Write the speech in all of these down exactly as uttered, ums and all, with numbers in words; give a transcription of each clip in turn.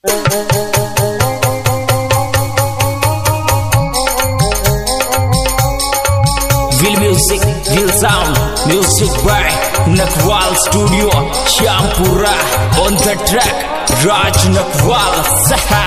Will music, will sound, music by Nakwal Studio, Champura. On the track, Raj Nakwal Saha.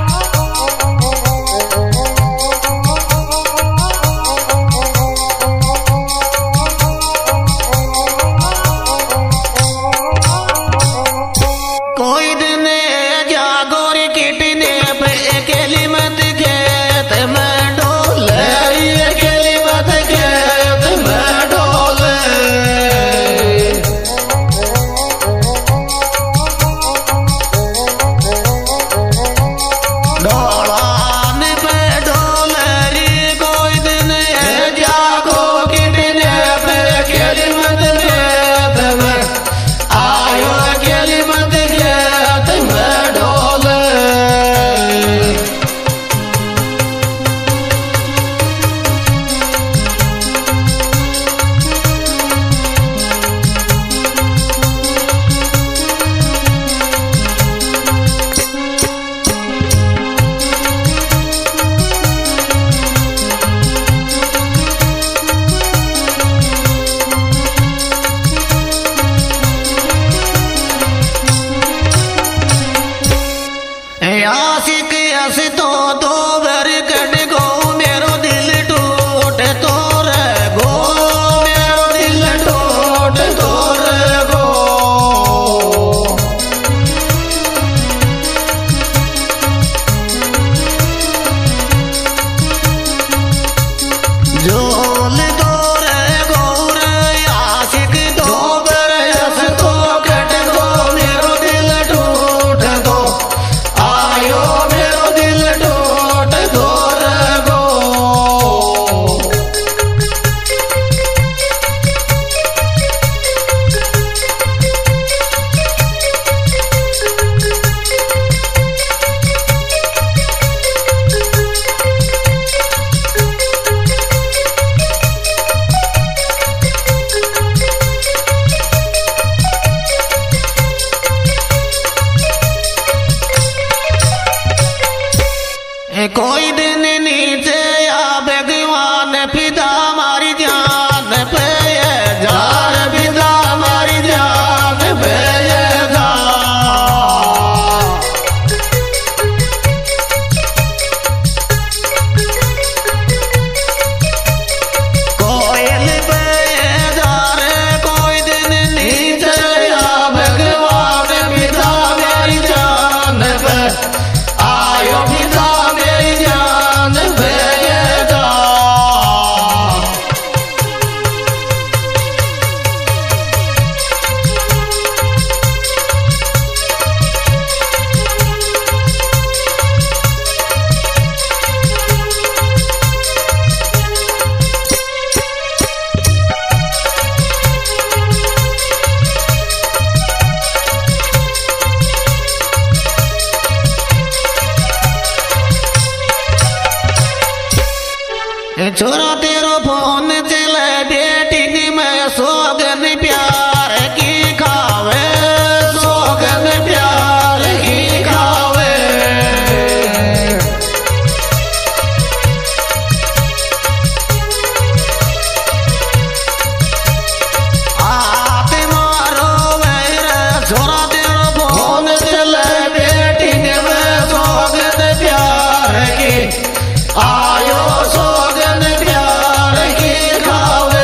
कोई दिन नीचे या भगवान पिता हमारी जान पे जान पिता हमारी जान पे जा कोयल पे जा रे कोई दिन नीचे या भगवान पिता हमारी जान पे आयो पिता छोरा तेरो फोन चले बेटी की मैं सोगन प्यार की खावे सोगन प्यार की खावे आते मारो मेरा छोरा तेरो फोन चले बेटी की मैं सोगन प्यार की आयो सोगन प्यार की खावे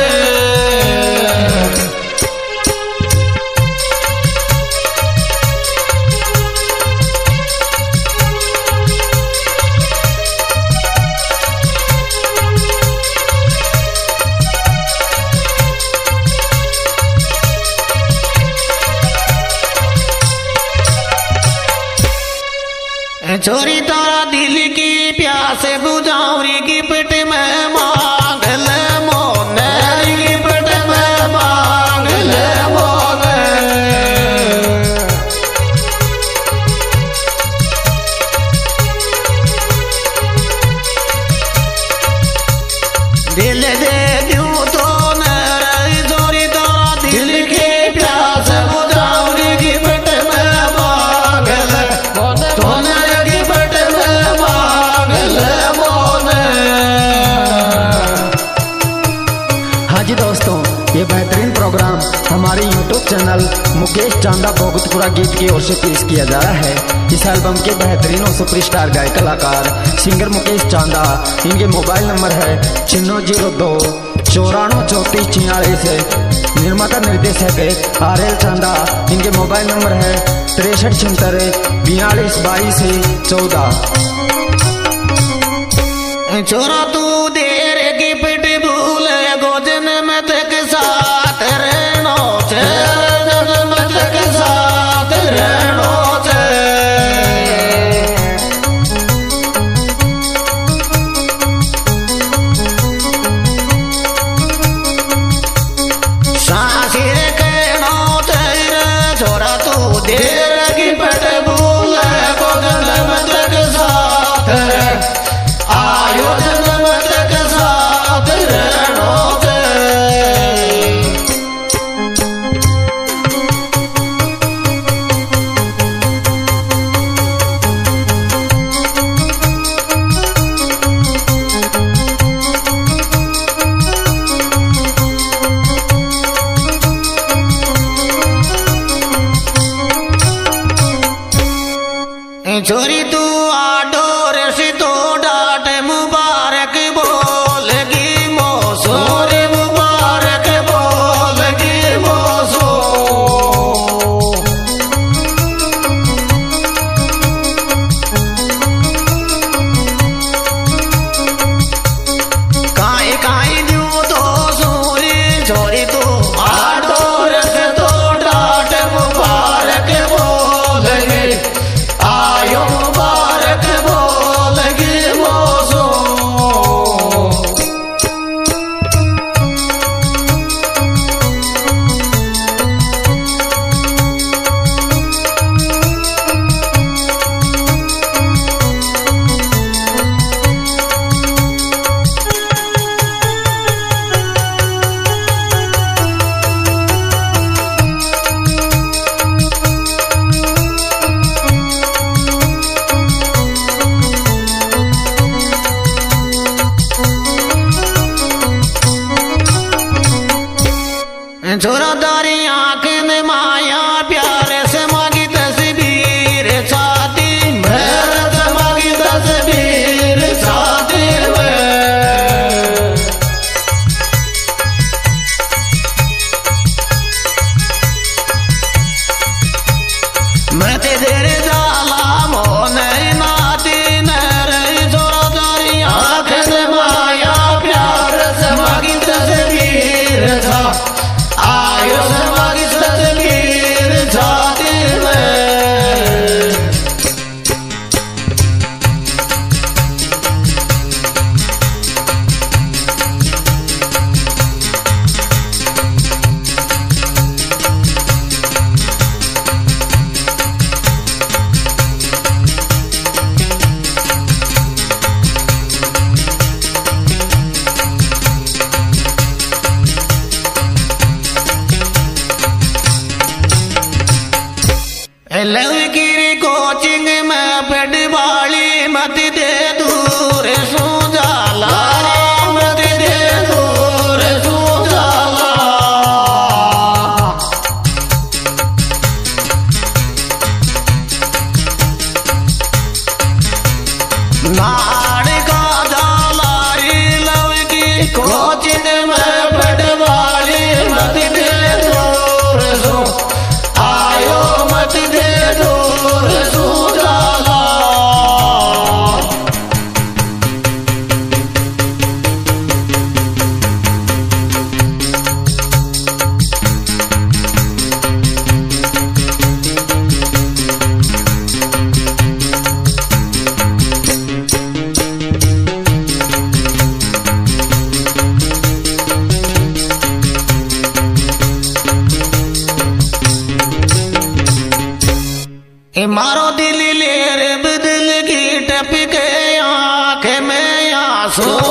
छोरी तारा दिल की प्यास बुझाऊरी की पेट में मांग ले मोने की पेट में मांग ले मोने दिल दे दूं तो न छोरी तारा दिल की प्यास बुझाऊरी की पेट में मांग ले मोने चैनल मुकेश चांदा भोगतपुरा गीत की ओर से पेश किया जा रहा है। इस एल्बम के बेहतरीन और सुपरस्टार गायक कलाकार सिंगर मुकेश चांदा। इनके मोबाइल नंबर है छिन्नो जीरो दो चौरानवे चौतीस छियालीस है। निर्माता निर्देशक आर एल चांदा। इनके मोबाइल नंबर है तिरसठ छिहत्तर बयालीस बाईस चौदह। छोरा तू देर की पिट भूल गोजन में तक साथ रहनो छे, गोजन में तक साथ रहनो छे। सासिर कहनो छे छोरा तू देर की पिट भूल गोजन में तक साथ रह आयो जन्म तक साथ रहनो छे। छोरी तू आडो ऋषि तो डाट मुबारक बोलगी मोसो रे मुबारक बोलगी मोसो। काई काई न्यू तो सूरी छोरी तू आडो ऋषि तो डाट मुबारक बोलगी आयो मुबारक बोलगी मोसो। छोरा दारी आंख में माया प्यार से मांगी तस्वीर छाती में, से मांगी तस्वीर छाती में। मैं तेरे जाला मोन नाती नरे। छोरा दारी आंख में माया प्यार से मांगी तस्वीर छा आयो समागी तस्वीर छाती में। लवगिरी कोचिंग में पेट वाली मत दे दूर सो जाला, मत दे दूर सो जाला। नाड़ का जाला लवगी कोचिंग में पेट वाली मत दे दूर सो आयो मत दे दूर सो जाला। मारो दिल लेर बदल की टप के आंख में आंसू